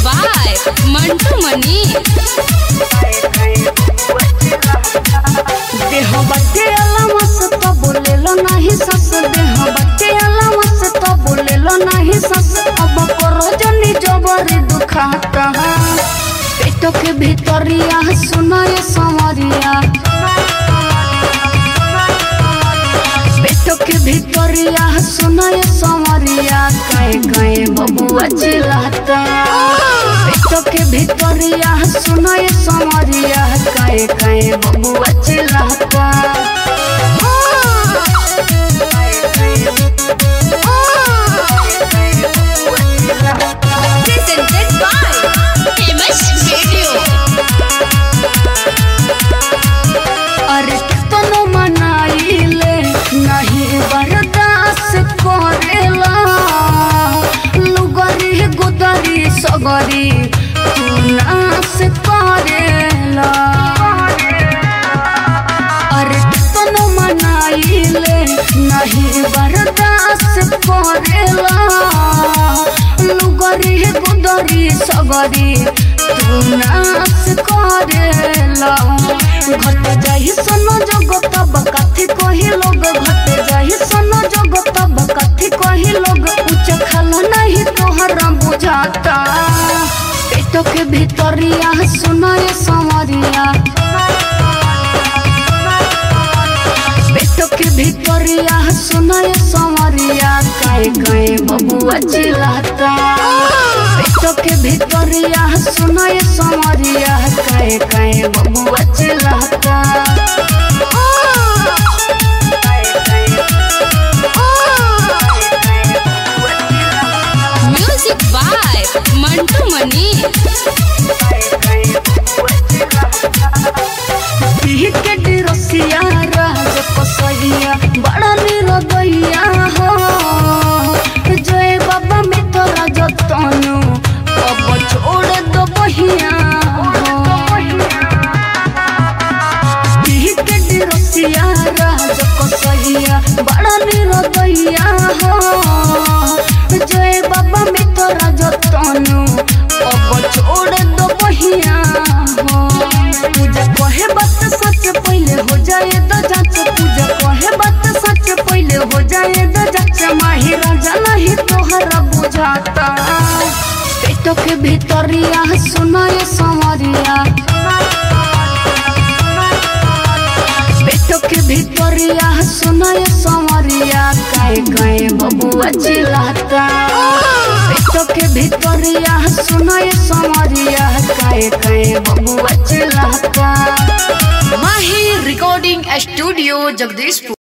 by Mantu Mani। देह बच्चे अलावा से तो बोलेलो नहीं सस, देह बच्चे अलावा से तो बोलेलो नहीं सस। अब करो जनी जबरी दुखाता पेटो के भीतरिया सुनो ये संवरिया, पेटो के भीतरिया सुनो ये संवरिया। काए काए बबुआ चिल्लाता पेटो के भीतरिया सुनो ये संवरिया। काए काए बबुआ चिल्लाता। Presented by Famous Radio। अरे तनो मनाइले नहीं बर्दाश्त करेला, लुगरी गुदरी सगरी तू नाश करेला। अरे तनो मनाइले नहीं बर्दाश्त करेला, लुगरी गुदरी सगरी तू नाश करेला। घट जाहि सोनो जगत बकथि कहि लोग, घट जाहि सोनो जगत बकथि कहि लोग। उच्च खल नहीं तोहरा बुझाता पेटो के भीतरिया सुनो ये संवरिया, पेटो के भीतरिया सुनो ये संवरिया। काए काए बबुआ चिल्लाता पेटो के भीतरिया सुनो ये संवरिया। काए काए बबुआ चिल्लाता। Music by Mantu Mani। के डिरसिया राज कसैया बड़ा निरदैया हो। जय बाबा मितरा जतनु अब छोड़ दो बहिया के डिरसिया राज कसैया बड़ा निरदैया हो। जय बाबा मितरा जतनु अब छोड़ दो बहिया हो। पूजा कहे बात सच पहले हो जाए तो जांच, पूजा कहे बात सच पहले हो जाए तो जांच। माही राजा नहीं तोहरा बुझाता पेटो के भीतरिया सुनो ये संवरिया, पेटो के भीतरिया सुनो ये संवरिया। काए काए बबुआ चिल्लाता पेटो के भीतरिया सुनो ये संवरिया। काए काए बबुआ चिल्लाता। Mahi Recording Studio, Jagdishpur।